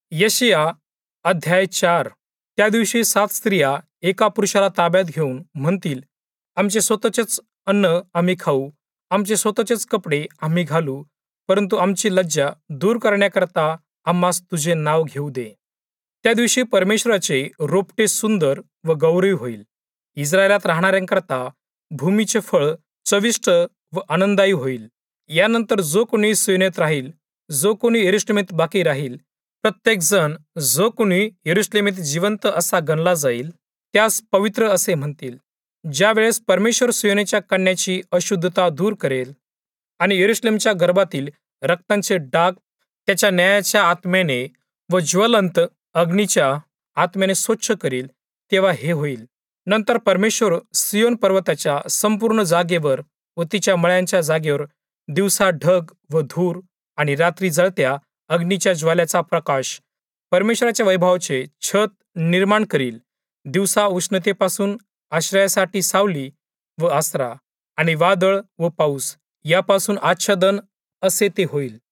यशिया अध्याय 4. त्या दिवशी 7 स्त्रिया एका पुरुषाला ताब्यात घेऊन म्हणतील, आमचे स्वतःचेच अन्न आम्ही खाऊ, आमचे स्वतःचेच कपडे आम्ही घालू, परंतु आमची लज्जा दूर करण्याकरता आम्हास तुझे नाव घेऊ दे. त्या दिवशी परमेश्वराचे रोपटे सुंदर व गौरवी होईल. इस्रायलात राहणाऱ्यांकरता भूमीचे फळ चविष्ट व आनंददायी होईल. यानंतर जो कोणी सियोनेत राहील, जो कोणी यरूशलेमेत बाकी राहील, प्रत्येक जण जो कोणी यरूशलेमेत जिवंत असा गणला जाईल, त्यास पवित्र असे म्हणतील. ज्या वेळेस परमेश्वर सियोनेच्या कन्याची अशुद्धता दूर करेल आणि यरूशलेमच्या गर्भातील रक्तांचे डाग त्याच्या न्यायाच्या आत्म्याने व ज्वलंत अग्नीच्या आत्म्याने स्वच्छ करील, तेव्हा हे होईल. नंतर परमेश्वर सियोन पर्वताच्या संपूर्ण जागेवर व तिच्या मळ्यांच्या जागेवर दिवसा ढग व धूर आणि रात्री जळत्या अग्नीच्या ज्वाल्याचा प्रकाश, परमेश्वराच्या वैभवाचे छत निर्माण करील. दिवसा उष्णतेपासून आश्रयासाठी सावली व आसरा आणि वादळ व पाऊस यापासून आच्छादन असे ते होईल.